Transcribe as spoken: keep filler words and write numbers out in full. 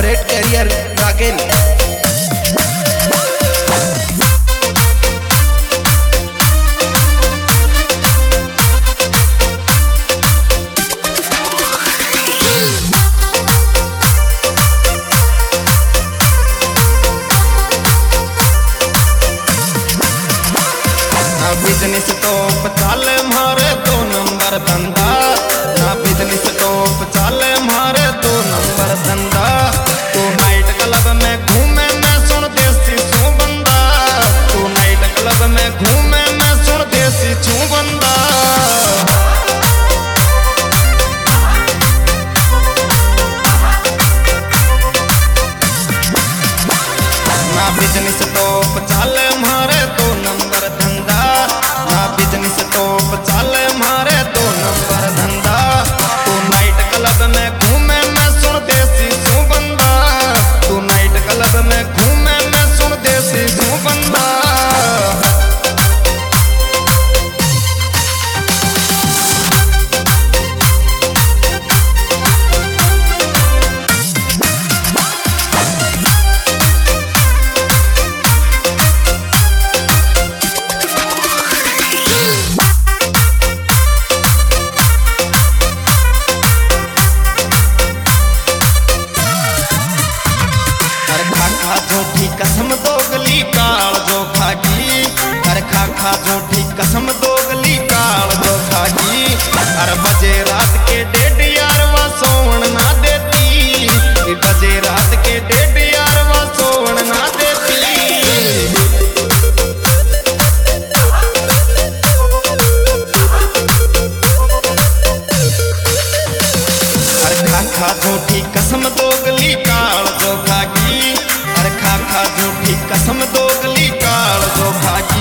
Separate career राकेल। Business top चाले मारे दो नंबर धंधा ना, बिजनेस टॉप चाले मारे दो नंबर धंधा। तू नाइट क्लब में घूमे मैं सुन देसी छू बंदा, तू नाइट क्लब में घूमे मैं सुन देसी छू बंदा। ना बिजनेस टॉप चाले मारे दो नंबर धंधा, बिजनेस टॉप चाले मारे दो नंबर धंधा। तू नाइट क्लब में घूमे मैं सुन देसी छू बंदा, तू नाइट क्लब में घूमे मैं सुन देसी छू बंदा। झूठी कसम दोगली काल जो खागी, अरे खा खा झूठी कसम दोगली काल जो खागी। अरे बजे रात के डेढ़ यारवा सोवन ना देती, बजे रात के डेढ़ यारवा सोवन ना देती। अरे खा खा झूठी कसम दोगली काल जो खागी, खा खा झूठी कसम दोगली काल जो खागी।